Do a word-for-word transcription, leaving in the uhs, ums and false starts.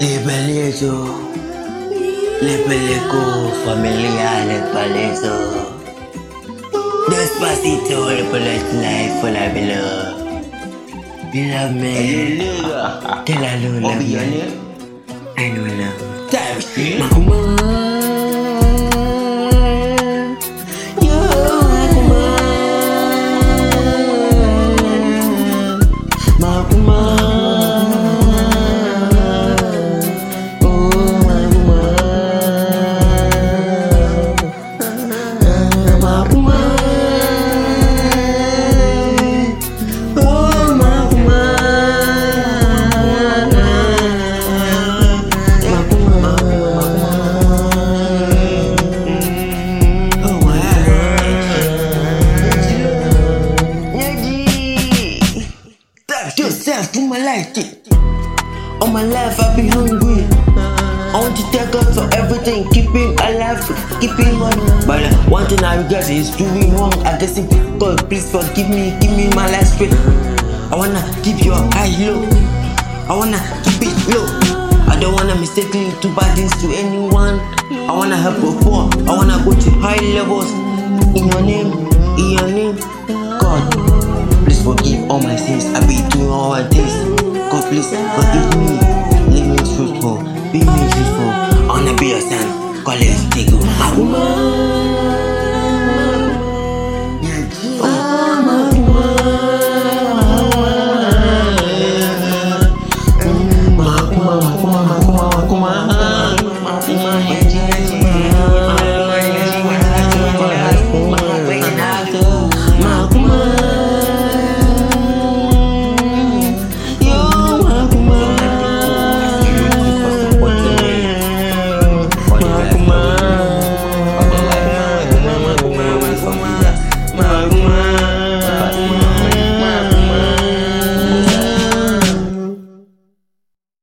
Le paleto, le peleco, familia, le paleto. Despacito, le polite life, for la below. You love me. Tell I don't love you. I know I love. Time shit. Makuma. Yourself to my life. All my life I've been hungry. I want to thank God for everything, keeping alive, keeping on. But uh, one thing I regret is doing wrong. I guess if God, please forgive me, give me my life straight. I wanna keep your eye low. I wanna keep it low. I don't wanna mistakenly do bad things to anyone. I wanna help the poor. I wanna go to high levels. In your name, in your name, God. Please forgive all my sins. I be doing all my things. God, please, God,